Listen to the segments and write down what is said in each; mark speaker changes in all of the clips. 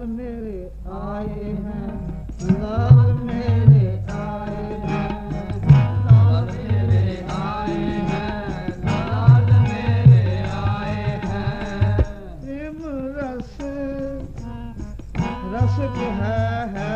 Speaker 1: मेरे आए हैं, लाल मेरे आए हैं, लाल मेरे आए हैं, लाल मेरे आए हैं। प्रेम रस रसिक है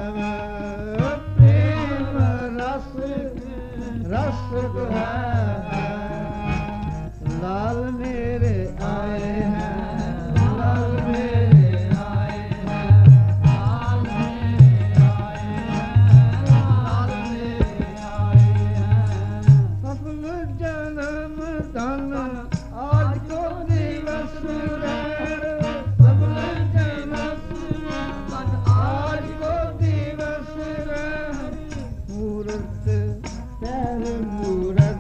Speaker 1: प्रेम रस रसिक है। लाल मेरे आए हैं, लाल मेरे आए हैं, लाल मेरे आए हैं, लाल मेरे आए हैं। सफल जन्म धन आज को दिवस है, सफल जन्म धन आज को दिवस है। मूरत पैर मूरत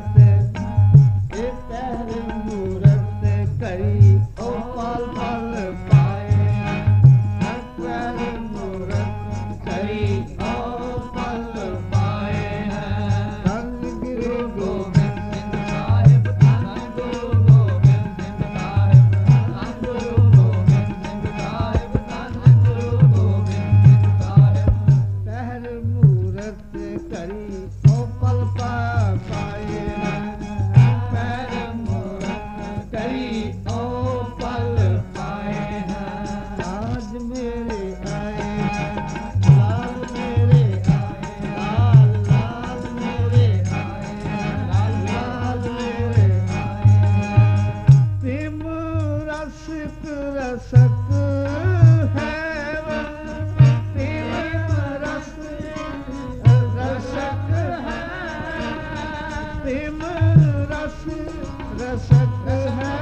Speaker 1: करी ओ पाल पाल पाए, पैर मूरत करी ओ पाल पाए हैं। धन गुरु गोबिंद सिंह साहिब, धन गुरु गोबिंद सिंह साहिब, धन गुरु गोबिंद सिंह साहिब, धन गुरु गोबिंद सिंह साहिब। पैर मूरत करी ओ पल पाए हैं, पैर मूरत करी ओ पल पाए हैं। आज मेरे आए हैं, लाल मेरे आए हैं, लाल लाल मेरे आए हैं, लाल लाल मेरे आए हैं। प्रेम रसिक रसक है, प्रेम रस रसक है, प्रेम रस रसक है,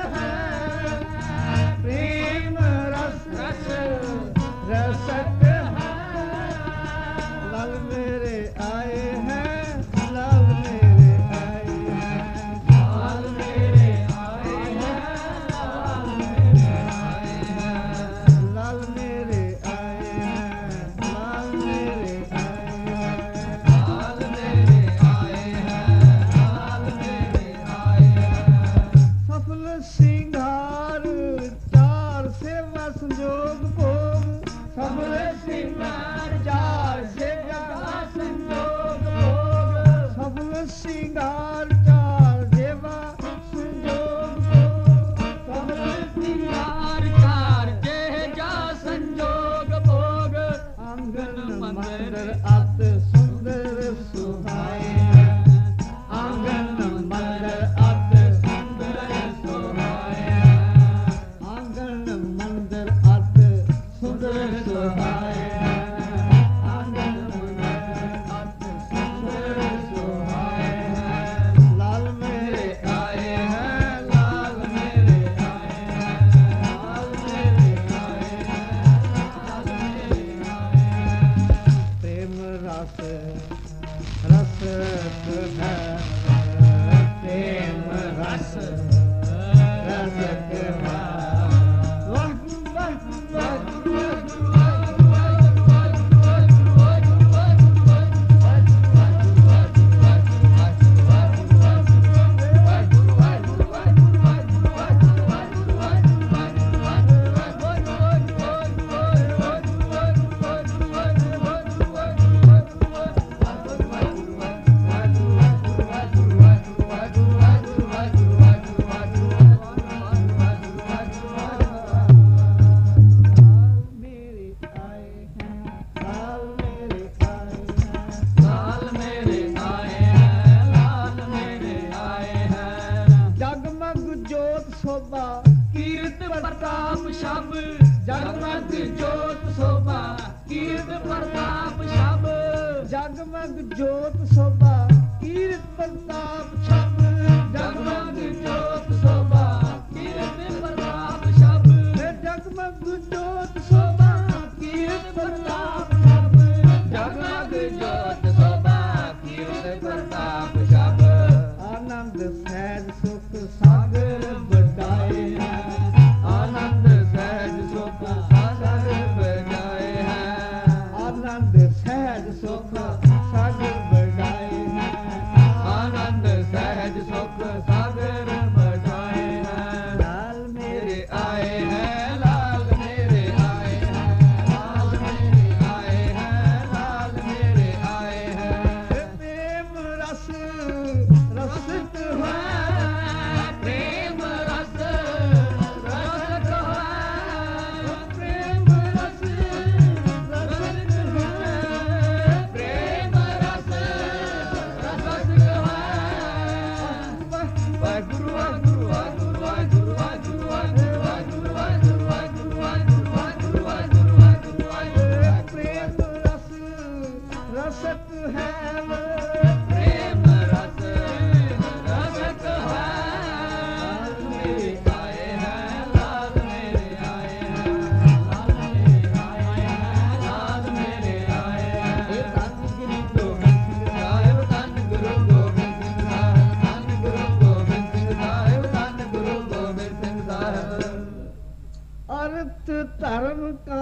Speaker 1: प्रेम रस रस रसक है। लाल मेरे आए हैं, लाल मेरे आए हैं, लाल मेरे आए हैं, लाल मेरे आए हैं, लाल मेरे आए हैं, लाल मेरे आए हैं, लाल मेरे आए हैं, लाल मेरे आए हैं। सफल सिंगार चार सेवा संजोग भोग, सफल सिंगार चार सेवा संजोग भोग, सफल सिंगार चार सेवा संजोग भोग, सफल सिंगार चार सेवा संजोग भोग। आंगन मंदिर अति सुंदर सुहाए हैं, आंगन मंदिर अति सुंदर सुहाए हैं, आंगन मंदिर अति सुंदर सुहाए हैं, आंगन मंदिर अति सुंदर सुहाए हैं। लाल मेरे आए हैं, लाल मेरे आए हैं, लाल मेरे आए हैं, लाल मेरे आए हैं। प्रेम रस रस है, प्रेम रस रसक है। जगमग जोत शोभा कीर्त प्रताप शब, जगमग जोत शोभा कीर्त प्रताप शब, जगमग जोत शोभा कीर्त प्रताप शब, जगमग जोत शोभा कीर्त प्रताप शब, जगमग जोत शोभा कीर्त प्रताप शब। आनंद सहज सुख सागर बटाए हैं, आनंद सहज सुख सागर बटाए हैं, आनंद सहज सुख सागर बटाए हैं, आनंद सहज सुख सागर बटाए हैं। लाल मेरे आए हैं, लाल मेरे आए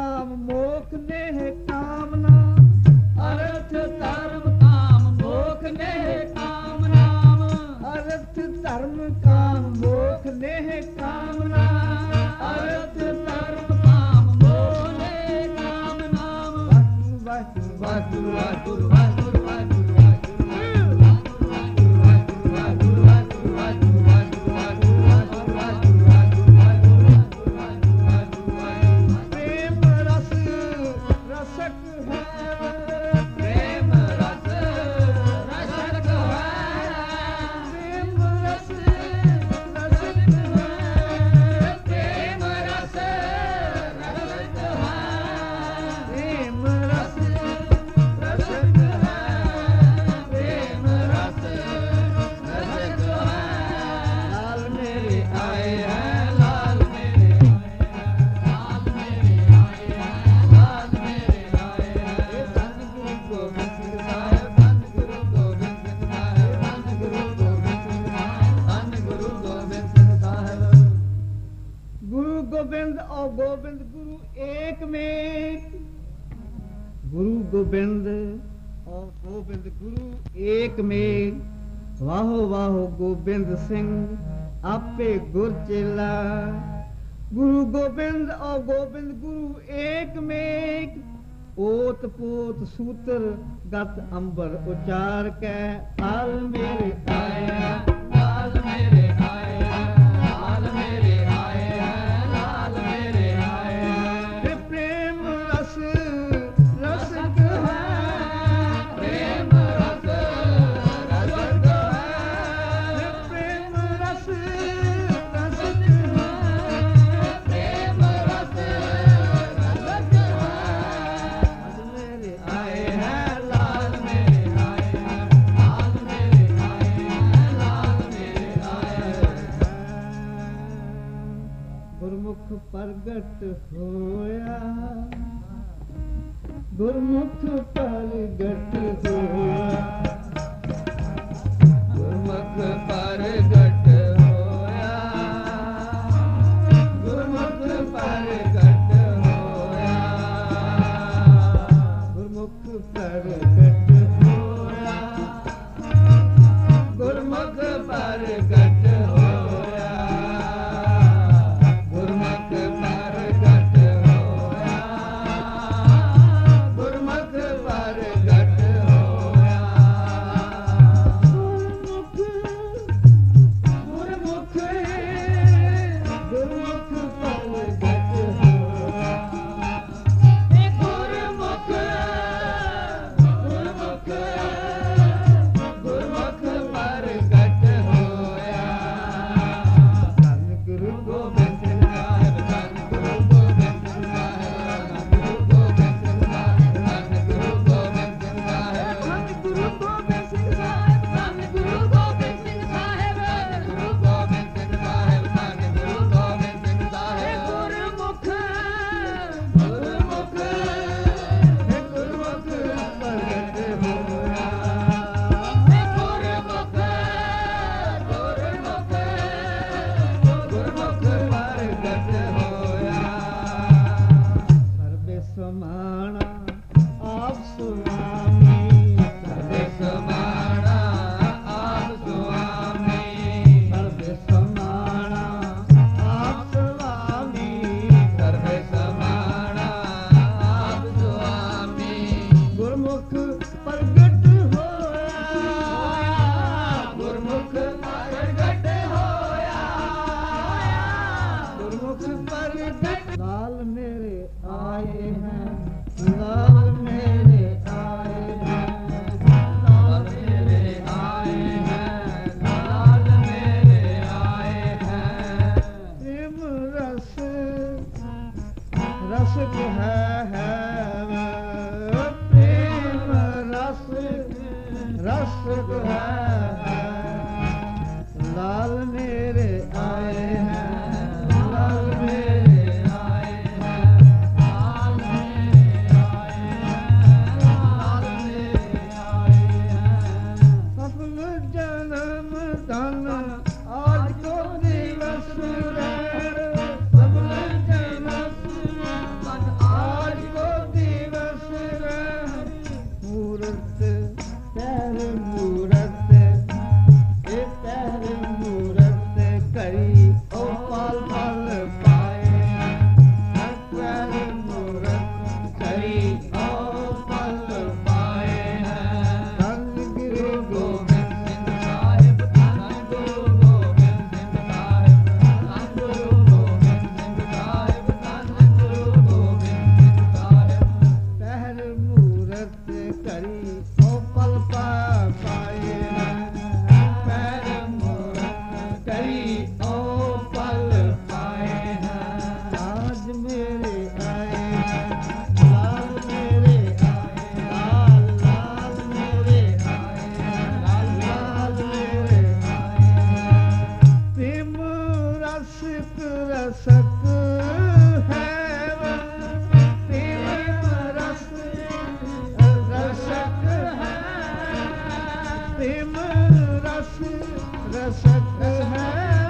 Speaker 1: काम मोख नेह कामना
Speaker 2: ਅਰਥ ਧਰਮ ਕਾਮ ਮੋਖ ਨੇ ਕਾਮ ਨਾਮ
Speaker 1: ਅਰਥ ਧਰਮ ਕਾਮ ਮੋਖ ਨੇਹ ਕਾਮਨਾ
Speaker 2: ਅਰਥ ਧਰਮ ਕਾਮ ਮੋਹ ਨੇ ਕਾਮ ਨਾਮ
Speaker 1: ਵਾਹਿਗੁਰੂ
Speaker 2: ਵਾਹਿਗੁਰੂ ਵਾਹਿਗੁਰੂ ਵਾਹਿਗੁਰੂ
Speaker 1: ਪ੍ਰੇਮ ਰਸ ਰਸਕ ਹੈ
Speaker 2: ਪ੍ਰੇਮ ਰਸ ਰਸਕ ਹੈ
Speaker 1: ਪ੍ਰੇਮ ਰਸ ਰਸਕ ਹੈ
Speaker 2: ਪ੍ਰੇਮ ਰਸ ਰਸਕ ਹੈ
Speaker 1: ਪ੍ਰੇਮ ਰਸ
Speaker 2: ਰਸਕ ਹੈ ਪ੍ਰੇਮ ਰਸ ਰਸਕ ਹੈ
Speaker 1: ਲਾਲ ਮੇਰੇ
Speaker 2: ਆਏ ਹੈ ਲਾਲ ਮੇਰੇ ਲਾਲ ਮੇਰੇ ਆਏ ਹੈ ਲਾਲ ਮੇਰੇ ਆਏ ਹੈ
Speaker 1: ਇਹ ਧੰਨ ਗੁਰੂ ਗੋਬਿੰਦ ਸਿੰਘ
Speaker 2: ਸਾਹਿਬ ਧੰਨ ਗੁਰੂ ਗੋਬਿੰਦ ਸਿੰਘ ਸਾਹਿਬ ਧੰਨ ਗੁਰੂ ਗੋਬਿੰਦ ਸਿੰਘ ਸਾਹਿਬ ਧੰਨ ਗੁਰੂ ਗੋਬਿੰਦ ਸਿੰਘ ਸਾਹਿਬ
Speaker 1: गुरु गोविंद और गोविंद गुरु एक में गुरु गोविंद और गोविंद गुरु एक में वाहो वाहो गोविंद सिंह आपे गुर चेला गुरु गोविंद और गोविंद गुरु एक में ओत पोत सूत्र गत अंबर उचार कै आल मेरे
Speaker 2: ਆਏ ਹੈ ਲਾਲ ਮੇਰੇ ਆਏ ਹੈ ਲਾਲ ਮੇਰੇ ਆਏ ਹੈ ਲਾਲ ਮੇਰੇ ਆਏ ਹੈ
Speaker 1: प्रेम रस रसक है
Speaker 2: ਪ੍ਰੇਮ ਰਸ ਰਸਕ ਹੈ
Speaker 1: प्रेम रस रसक है
Speaker 2: ਪ੍ਰੇਮ ਰਸ ਰਸਕ ਹੈ
Speaker 1: मेरे
Speaker 2: ਆਏ ਹੈ ਲਾਲ ਮੇਰੇ ਆਏ ਹੈ ਲਾਲ ਮੇਰੇ ਆਏ ਹੈ ਲਾਲ ਮੇਰੇ ਆਏ ਹੈ
Speaker 1: गुरमुख प्रगट होया गुरमुख प्रगट होया
Speaker 2: ਗੁਰਮੁਖ ਪ੍ਰਗਟ ਹੋਇਆ ਗੁਰਮੁਖ ਪ੍ਰਗਟ ਹੋਇਆ
Speaker 1: गुरमुख प्रगट होया
Speaker 2: ਗੁਰਮੁਖ ਪ੍ਰਗਟ ਹੋਇਆ ਗੁਰਮੁਖ ਪ੍ਰਗਟ ਹੋਇਆ ਗੁਰਮੁਖ ਪ੍ਰਗਟ ਹੋਇਆ
Speaker 1: गुरमुख
Speaker 2: ਗੁਰਮੁਖ
Speaker 1: गुरमुख प्रगट होया
Speaker 2: ਗੁਰਮੁਖ ਗੁਰਮੁਖ ਗੁਰਮੁਖ ਪ੍ਰਗਟ ਹੋਇਆ
Speaker 1: ਧੰਨ ਗੁਰੂ
Speaker 2: ਗੋਬਿੰਦ ਸਿੰਘ ਸਾਹਿਬ ਧੰਨ ਗੁਰੂ ਗੋਬਿੰਦ ਸਿੰਘ ਸਾਹਿਬ ਧੰਨ ਗੁਰੂ ਗੋਬਿੰਦ ਸਿੰਘ ਸਾਹਿਬ ਧੰਨ ਗੁਰੂ ਗੋਬਿੰਦ ਸਿੰਘ ਸਾਹਿਬ ਧੰਨ ਗੁਰੂ ਗੋਬਿੰਦ ਸਿੰਘ ਸਾਹਿਬ ਧੰਨ ਗੁਰੂ ਗੋਬਿੰਦ ਸਿੰਘ ਸਾਹਿਬ ਧੰਨ ਗੁਰੂ ਗੋਬਿੰਦ ਸਿੰਘ ਸਾਹਿਬ ਧੰਨ ਗੁਰੂ ਗੋਬਿੰਦ ਸਿੰਘ ਸਾਹਿਬ ਗੁਰਮੁਖ ਗੁਰਮੁਖ
Speaker 1: ਗੁਰਮੁਖ ਪ੍ਰਗਟ ਹੋਇਆ
Speaker 2: ਗੁਰਮੁਖ ਗੁਰਮੁਖ ਪ੍ਰਗਟ ਹੋਇਆ
Speaker 1: ਸਰਬੇ ਸਮਾਣਾ ਆਪ ਸੁਆਮੀ
Speaker 2: ਸਰਬੇ ਸਮਾਣਾ ਆਪ ਸੁਆਮੀ
Speaker 1: ਸਰਬੇ ਸਮਾਣਾ ਆਪ ਸੁਆਮੀ
Speaker 2: ਸਰਬੇ ਸਮਾਣਾ ਆਪ ਸੁਆਮੀ
Speaker 1: ਗੁਰਮੁਖ ਪ੍ਰਗਟ ਹੋਇਆ
Speaker 2: ਗੁਰਮੁਖ ਪ੍ਰਗਟ ਹੋਇਆ
Speaker 1: ਗੁਰਮੁਖ ਪ੍ਰਗਟ ਲਾਲ ਮੇਰੇ ਆਏ हैं ਲਾਲ ਮੇਰੇ ਆਏ हैं
Speaker 2: ਲਾਲ ਮੇਰੇ ਆਏ ਹੈ ਲਾਲ ਮੇਰੇ ਆਏ ਹੈ
Speaker 1: प्रेम रस रसक है प्रेम रस रसक है लाल मेरे आए हैं लाल मेरे
Speaker 2: ਆਏ ਹੈ ਲਾਲ ਮੇਰੇ ਆਏ ਹੈ ਲਾਲ ਮੇਰੇ ਆਏ ਹੈ
Speaker 1: सफल जन्म धन आज को दिवस रे सफल जन्म धन आज ਲਾਲ ਮੇਰੇ ਆਏ ਲਾਲ ਲਾਲ ਮੇਰੇ ਆਏ ਲਾਲ ਲਾਲ ਮੇਰੇ ਆਏ ਪ੍ਰੇਮ ਰਸਿਕ ਰਸਕ ਹੈ ਪ੍ਰੇਮ ਰਸ ਰਸਕ ਹੈ ਪ੍ਰੇਮ ਰਸ ਰਸਕ ਹੈ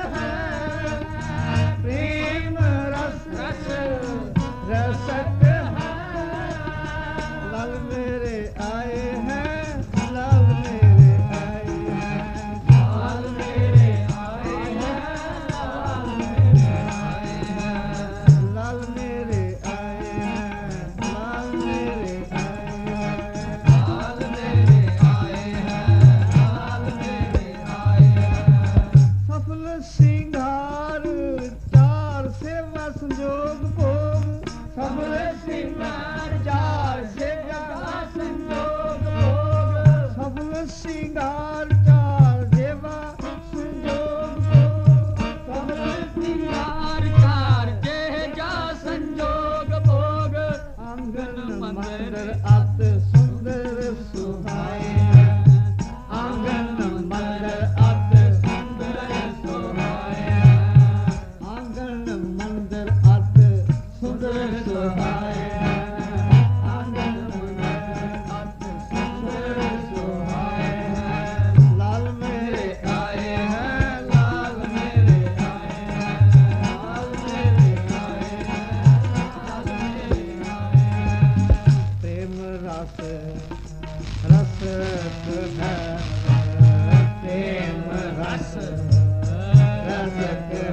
Speaker 1: प्रेम रस रस रसक है लाल मेरे आए हैं लाल मेरे आए हैं लाल मेरे आए हैं लाल मेरे आए हैं लाल मेरे आए हैं लाल मेरे आए हैं लाल मेरे आए हैं लाल मेरे आए हैं सफल सिंगार चार सेवा संजोग भोग सफल सिंगार चार सेवा संजोग भोग सफल सिंगार चार सेवा संजोग भोग सफल सिंगार चार सेवा संजोग भोग आंगन मंदिर अत सुंदर सुहाए आंगन मंदिर अत सुंदर सुहाए आंगन मंदिर अत सुंदर सुहाए आंगन मंदिर अत सुंदर सुहाए लाल मेरे आए हैं लाल मेरे आए हैं लाल मेरे आए हैं लाल मेरे आए हैं प्रेम रस रस है प्रेम रस रसक है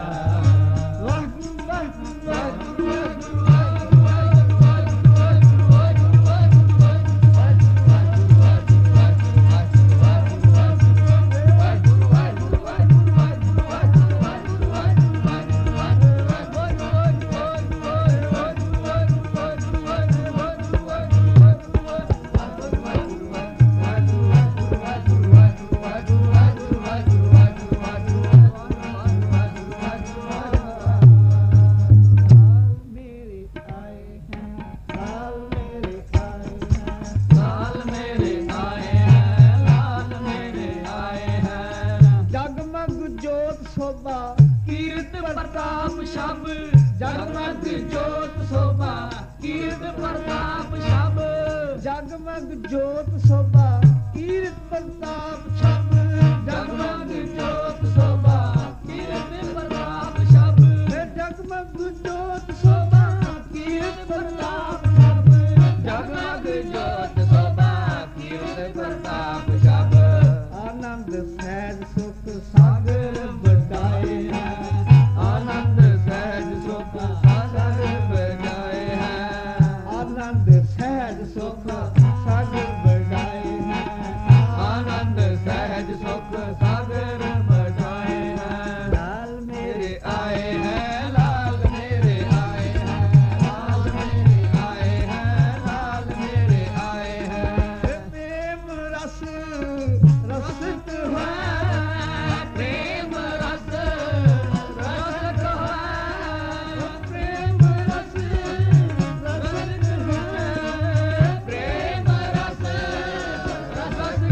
Speaker 1: जगमग जोत शोभा कीर्त प्रताप शब जगमग जोत शोभा कीर्त प्रताप शब जगमग जोत शोभा कीर्त प्रताप शब जगमग जोत शोभा कीर्त प्रताप शब जगमग जोत शोभा कीर्त प्रताप शब आनंद सहज सुख सागर बटाए आनंद सहज सुख सागर बजाए हैं आनंद सहज सुख सागर बजाए हैं आनंद सहज सुख सागर बजाए हैं लाल मेरे आए हैं लाल मेरे आए हैं लाल मेरे आए हैं लाल मेरे आए हैं प्रेम रस रसिक है प्रेम रस रसिक है प्रेम रस रसिक है प्रेम रस रसिक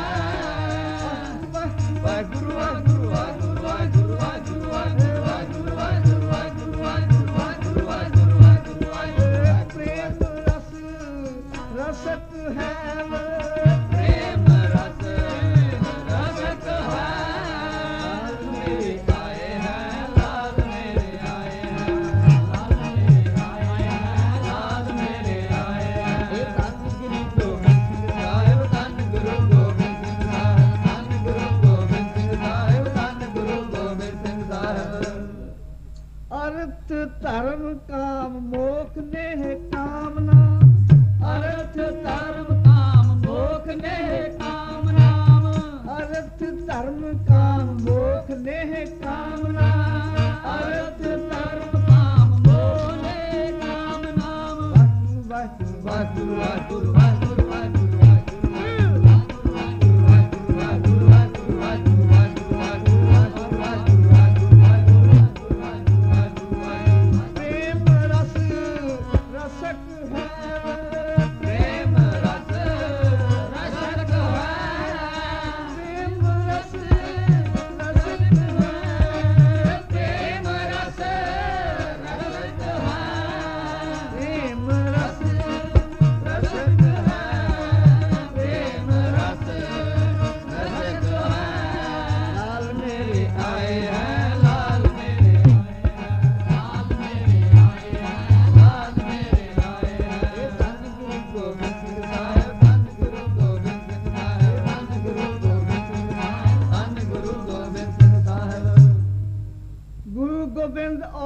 Speaker 1: है वाहिगुरु वाहिगुरु वाहिगुरु वाहिगुरु वाहिगुरु वाहिगुरु वाहिगुरु वाहिगुरु वाहिगुरु वाहिगुरु वाहिगुरु वाहिगुरु प्रेम रस रसिक है प्रेम रस रसिक है लाल मेरे आए हैं लाल मेरे आए हैं लाल मेरे आए हैं लाल मेरे आए हैं धन गुरु गोबिंद सिंह साहिब धन गुरु गोबिंद सिंह साहिब धन गुरु गोबिंद सिंह साहिब धन गुरु गोबिंद सिंह साहिब अर्थ धर्म काम मोख नेह कामना अर्थ धर्म काम मोख नेह कामना अर्थ धर्म काम मोख नेह कामना अर्थ धर्म काम मोह नेह कामना वाहिगुरु वाहिगुरु वाहिगुरु वाहिगुरु वाहिगुरु प्रेम रस रसक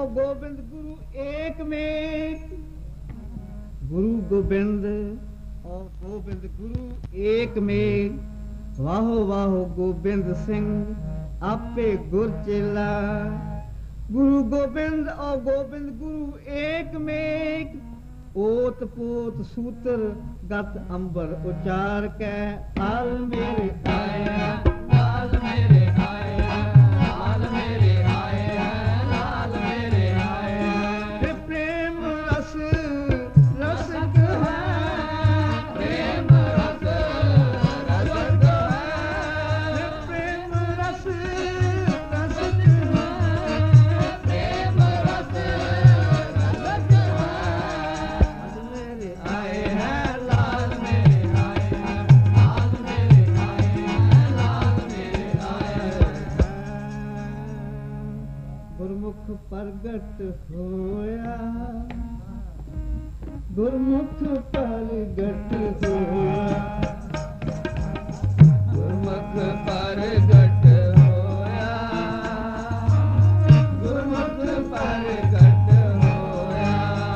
Speaker 1: गोबिंद गुरु एक में, गुरु गोबिंद और गोबिंद गुरु एक में। वाहो वाहो गोबिंद सिंह आपे गुर चेला, गुरु गोबिंद और गोबिंद गुरु एक में। ओत पोत सूत्र गत अंबर उचार के हाल मेरे आया, लाल मेरे आया, लाल मेरे आया, लाल मेरे आया। प्रेम रस रसक है, प्रेम रस रसक है, प्रेम रस रसक है, प्रेम रस रसक है। मेरे आए हैं लाल मेरे आए हैं, लाल मेरे आए हैं, लाल मेरे आए हैं। गुरमुख प्रगट होया, गुरमुख प्रगट होया, गुरमुख प्रगट होया, गुरमुख प्रगट होया,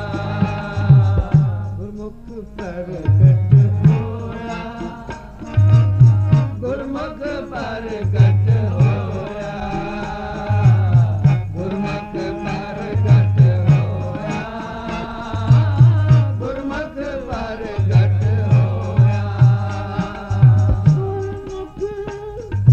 Speaker 1: गुरमुख प्रगट होया, गुरमुख प्रगट होया, गुरमुख प्रगट होया, गुरमुख प्रगट होया, गुरमुख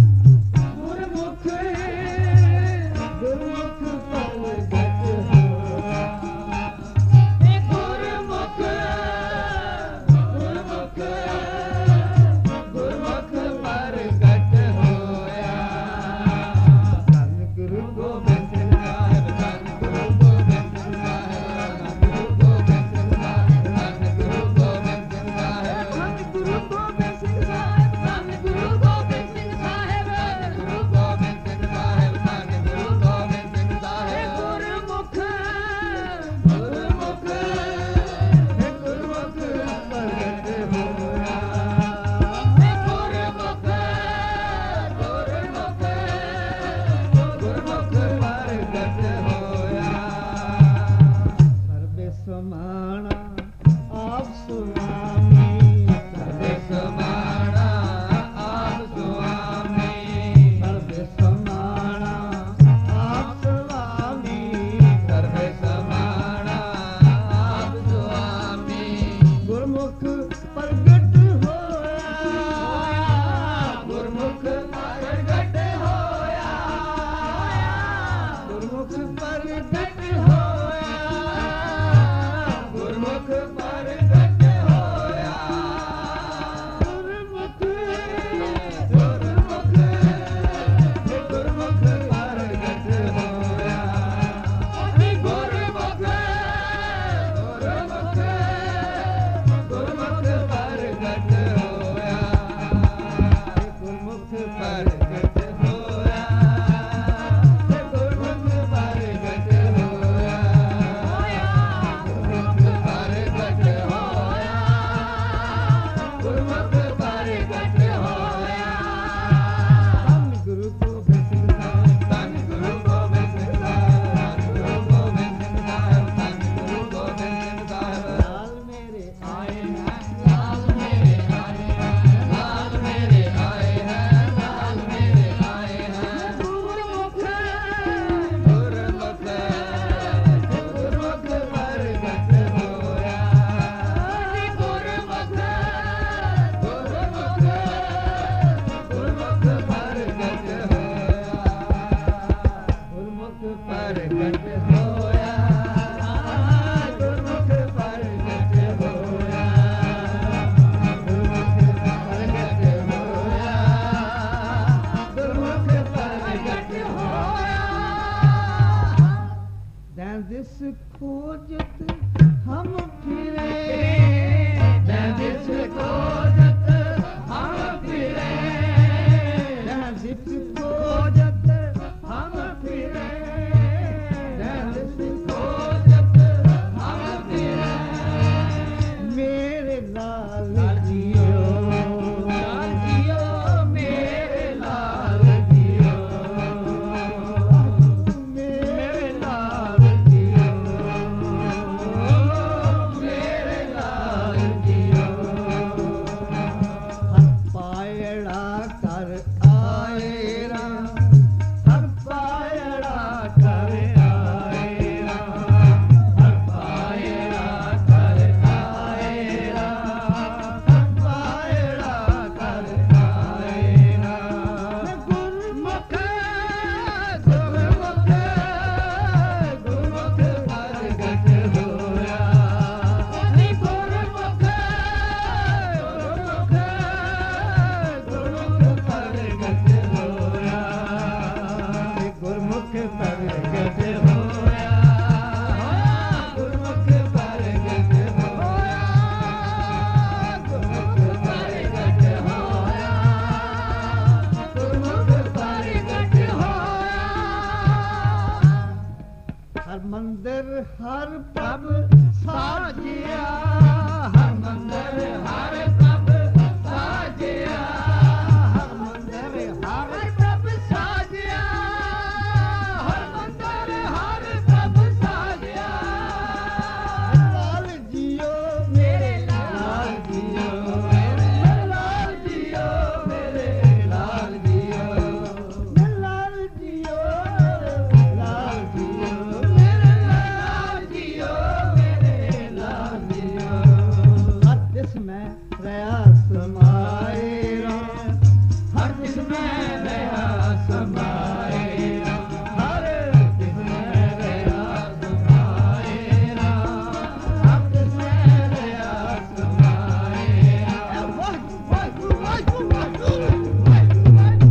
Speaker 1: ਹਰ ਪ੍ਰਭ ਸਾਜਿਆ ਹਰ ਮੰਦਰ ਹਰ ਪ੍ਰਭ ਸਾਜਿਆ ਹਰ ਮੰਦਰ ਹਰ ਪ੍ਰਭ ਸਾਜਿਆ ਹਰ ਮੰਦਰ ਹਰ ਪ੍ਰਭ ਸਾਜਿਆ ਲਾਲ ਜੀਓ ਮੇਰੇ ਲਾਲ ਜੀਓ ਮੇਰੇ ਲਾਲ ਜੀਓ ਮੇਰੇ ਲਾਲ ਜੀਓ ਮੇਰੇ ਲਾਲ ਜੀਓ ਲਾਲ ਜੀਓ ਮੇਰੇ ਲਾਲ ਜੀਓ ਮੇਰੇ ਲਾਲ ਜੀਓ ਹਰ ਦਿਸ ਮੈਂ ਰਹਾ ਸਮਾਏ ਰਾਮ ਹਰ ਦਿਸ ਮੈਂ ਰਹਾ ਸਮਾਏ ਰਾਮ ਹਰ ਦਿਸ ਮੈਂ ਰਹਾ ਸਮਾਏ ਰਾਮ ਹਰ ਦਿਸ ਮੈਂ ਰਹਾ ਸਮਾਏ ਰਾਮ ਵਾਹਿਗੁਰੂ ਵਾਹਿਗੁਰੂ ਵਾਹਿਗੁਰੂ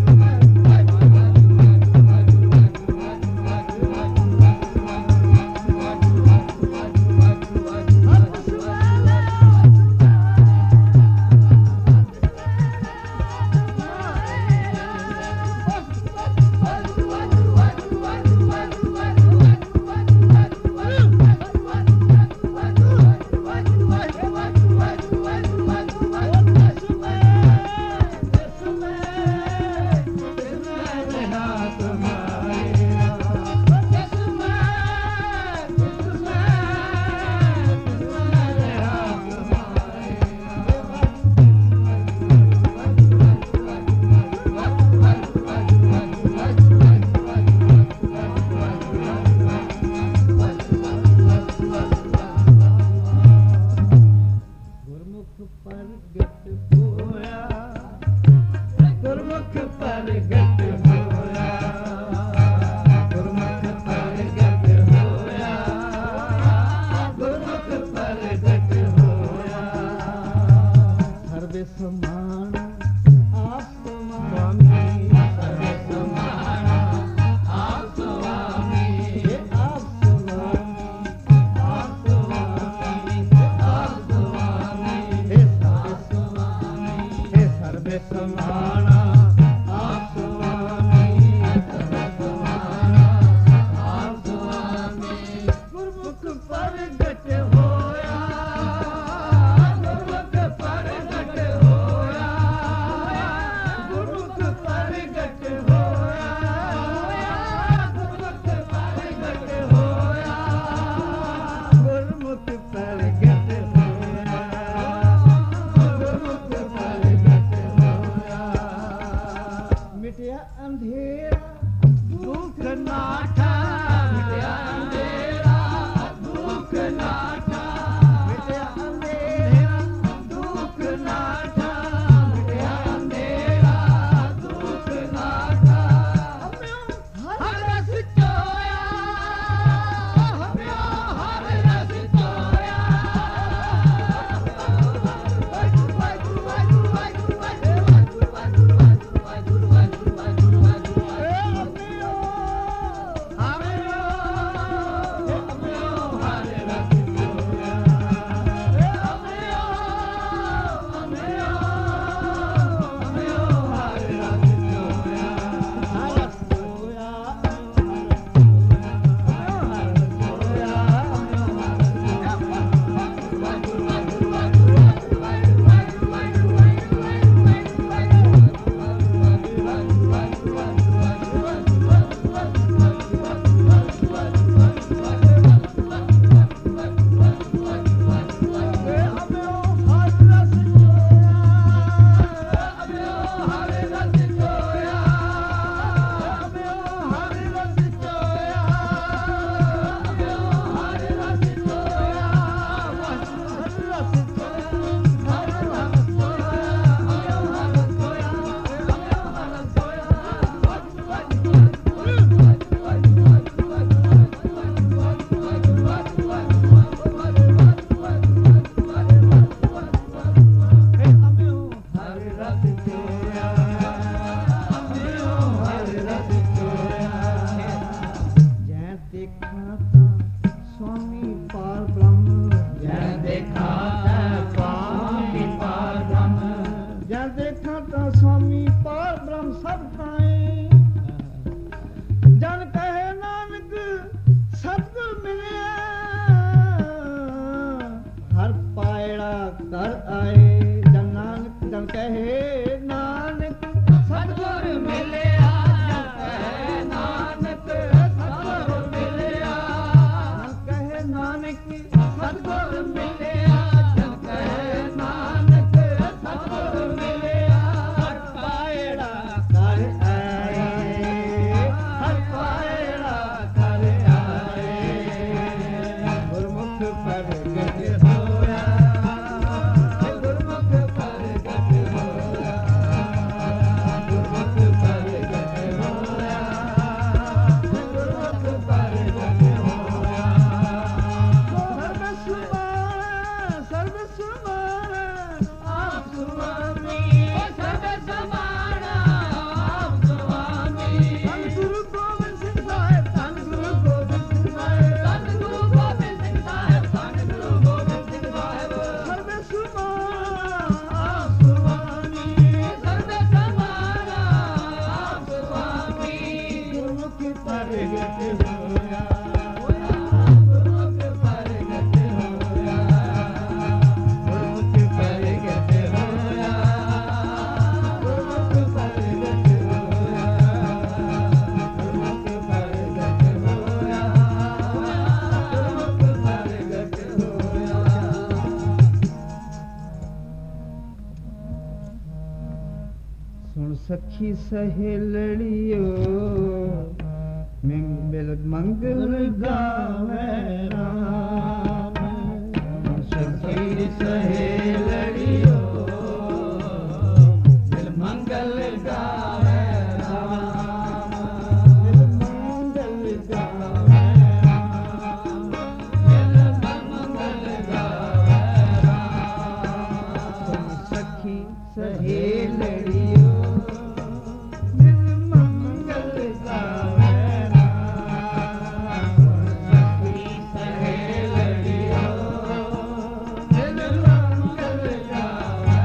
Speaker 1: ਗੁਰਮੁਖ ਪ੍ਰਗਟ ਹੋਇਆ ਗੁਰਮੁਖ ਪ੍ਰਗਟ ਹੋਇਆ ਗੁਰਮੁਖ ਪ੍ਰਗਟ ਹੋਇਆ ਗੁਰਮੁਖ ਪ੍ਰਗਟ ਹੋਇਆ ਸਰਬੇ ਸਮਾਨ ਆਪ ਸੁਆਮੀ ਸਰਬੇ ਸਮਾਨ ਆਪ ਸੁਆਮੀ ਆਪ ਸੁਆਮੀ ਆਪ ਸੁਆਮੀ ਆਪ ਸੁਆਮੀ हे सर्वे समाना आप स्वामी सर्वे समाना आप स्वामी गुरमुख प्रगट होया गुरमुख प्रगट होया ਕਰ ਆਏ। ਜਨ ਨਾਨਕ ਜਨ ਕਹੇ ਨਾਨਕ ਸਤਿਗੁਰ ਮਿਲਿਆ। ਜਨ ਕਹੇ ਨਾਨਕ ਸਤਿਗੁਰ ਮਿਲਿਆ। ਜਨ ਕਹੇ ਨਾਨਕ ਸਤਿਗੁਰ ਮਿਲਿਆ। ਜਨ ਕਹੇ ਨਾਨਕ ਸਤਿਗੁਰ ਮਿਲਿਆ। ਹਰ ਪਾਇੜਾ ਕਰ ਆਏ। ਹਰ ਪਾਇੜਾ ਕਰ ਆਏ। ਗੁਰਮੁਖ ਪ੍ਰਗਟ ਹੋਇਆ। ਗੁਰਮੁਖ ਪ੍ਰਗਟ ਹੋਇਆ। ਗੁਰਮੁਖ ਪ੍ਰਗਟ ਹੋਇਆ। ਗੁਰਮੁਖ ਪ੍ਰਗਟ ਹੋਇਆ। ਸਰਬ ਸੁਮਾਨ ਆਪ ਸੁਆਮੀ। ਸਰਬ ਸੁਮਾਨ ਆਪ ਸੁਆਮੀ। ਧੰਨ ਗੁਰੂ ਗੋਬਿੰਦ ਸਿੰਘ ਸਾਹਿਬ। ਧੰਨ ਗੁਰੂ ਗੋਬਿੰਦ ਸਿੰਘ ਸਾਹਿਬ। ਧੰਨ ਗੁਰੂ ਗੋਬਿੰਦ ਸਿੰਘ ਸਾਹਿਬ। ਧੰਨ ਗੁਰੂ ਗੋਬਿੰਦ ਸਿੰਘ ਸਾਹਿਬ। ਸਰਬ ਸੁਮਾਨ ਆਪ ਸੁਆਮੀ। ਸਰਬ ਸੁਮਾਨ ਆਪ ਸੁਆਮੀ। ਗੁਰਮੁਖ ਪ੍ਰਗਟ ਹੋਇਆ। ਗੁਰਮੁਖ ਪ੍ਰਗਟ ਹੋਇਆ। ਗੁਰਮੁਖ ਪ੍ਰਗਟ ਹੋਇਆ। ਗੁਰਮੁਖ ਪ੍ਰਗਟ ਹੋਇਆ। ਗੁਰਮੁਖ ਪ੍ਰਗਟ ਹੋਇਆ। ਗੁਰਮੁਖ ਪ੍ਰਗਟ ਹੋਇਆ। ਸੁਣ ਸਖੀ ਸਹੇਲੜੀਓ ਮਿਲ ਮੰਗਲ ਗਾਵੇ ਰਾਮ। ਸੁਣ ਸਖੀ ਸਹੇਲੜੀਓ ਮਿਲ ਮੰਗਲ ਗਾਵੇ ਰਾਮ। ਮਿਲ ਮੰਗਲ ਗਾਵੇ ਰਾਮ। ਮਿਲ ਮੰਗਲ ਗਾਵੇ ਰਾਮ। ਸੁਣ ਸਖੀ ਸਹੇਲੜੀਓ ਮਿਲ ਮੰਗਲ ਗਾਵੇ ਰਾਮ। ਸਖੀ ਸਹੇਲੜੀਓ ਮਿਲ ਮੰਗਲ ਗਾਵੇ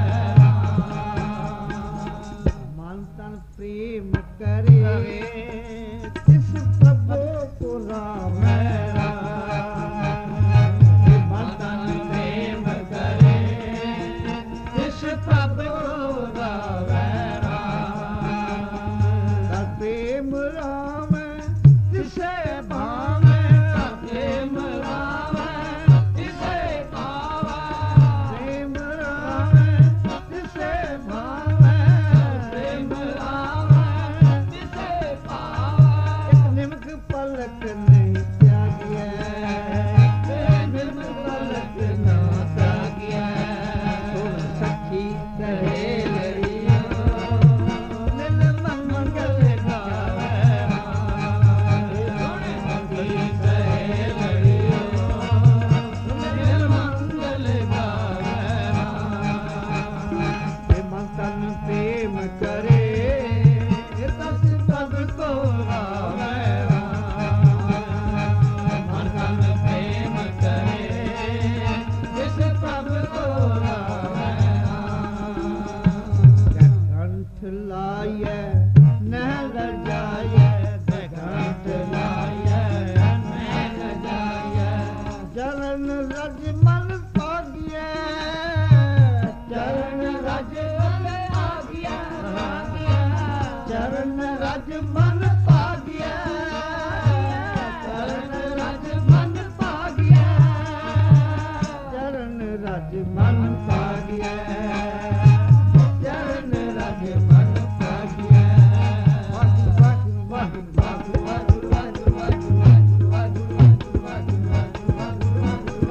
Speaker 1: ਰਾਮ। ਮਨ ਤਨ ਪ੍ਰੇਮ ਕਰੇ ਤਿਸ ਪ੍ਰਭੂ ਕੋ ਰਾਮੈ ਰਾਮ। ਮਨ ਤਨ ਪ੍ਰੇਮ ਕਰੇ ਤਿਸ ਪ੍ਰਭੂ ਕੋ ਰਾਮੈ ਰਾਮ। ਤਾ ਪ੍ਰੇਮ ਰਾਮ ਤਿਸੈ ਭਾਵੈ। ਤਾ ਪ੍ਰੇਮ ਰਾਮ ਤਿਸੈ ਭਾਵੈ। ਪ੍ਰੇਮ ਰਾਮ ਤਿਸੈ ਭਾਵੈ। ਪ੍ਰੇਮ ਰਾਮ ਤਿਸੈ ਭਾਵੈ। ਇੱਕ ਨਿਮਕ ਪਲਕ ਨਹੀਂ ਤਿਆਗਿਆ। ਨਿਮਕ ਪਲਕ ਨਾ ਤਿਆਗਿਆ। ਸੁਣ ਸਖੀ ਸਹੇਲੜੀਓ ਮਿਲ ਮੰਗਲ ਗਾਵੇ ਰਾਮ। ਸੁਣ ਸਖੀ ਸਹੇਲੜੀਓ ਮਿਲ ਮੰਗਲ ਗਾਵੇ ਰਾਮ। ਇਹ ਮਨ ਤਨ ਪ੍ਰੇਮ ਕਰੇ ਤਸ ਪ੍ਰਭ ਕੋ ਰਾਮੈ ਰਾਮ। ਮਨ ਤਨ ਪ੍ਰੇਮ ਕਰੇ ਤਿਸ ਪ੍ਰਭ ਕੋ ਰਾਮੈ ਰਾਮ। ਜੈ ਕੰਠ ਲਾਇਐ ਨਹਿ ਲਜਾਇਐ। ਜੈ ਕੰਠ ਲਾਇਐ ਨਹਿ ਲਜਾਇਐ। ਚਰਨ ਰਜ ਮਨ ਭਾਗਿਐ। ਚਰਨ ਰਜ ਮਨ ਭਾਗਿਐ। ਚਰਨ ਰਜ ਮਨ ਭਾਗਿਐ। ਚਰਨ ਰਜ ਮਨ ਭਾਗਿਐ। ਚਰਨ ਰਜ ਮਨ ਭਾਗਿਐ। ਚਰਨ ਰਜ ਮਨ ਭਾਗਿਐ। ਵਾਹਿਗੁਰੂ ਵਾਹਿਗੁਰੂ ਵਾਹਿਗੁਰੂ ਵਾਹਿਗੁਰੂ ਵਾਹਿਗੁਰੂ ਵਾਹਿਗੁਰੂ ਵਾਹਿਗੁਰੂ ਵਾਹਿਗੁਰੂ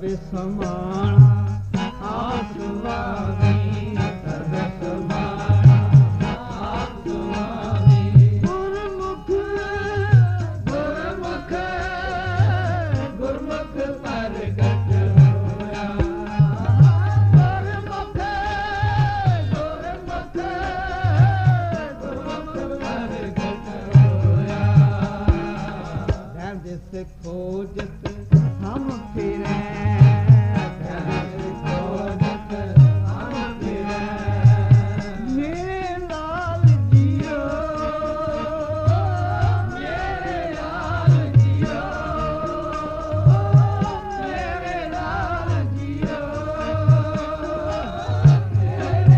Speaker 1: ਸਮਾਣਾ ਆਪ ਸੁਆਮੀ ਸਰਬ ਸਮਾਣਾ ਆਪ ਸੁਆਮੀ ਗੁਰਮੁਖ ਗੁਰਮੁਖ ਗੁਰਮੁਖ ਪ੍ਰਗਟ ਹੋਇਆ ਗੁਰਮੁਖ ਗੁਰਮੁਖ ਗੁਰਮੁਖ ਪ੍ਰਗਟ ਹੋਇਆ ਜਿਸ ਖੋਜਤ ਹਮ ਫਿਰੈ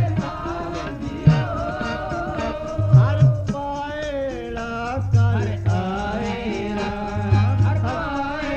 Speaker 2: ਹਰ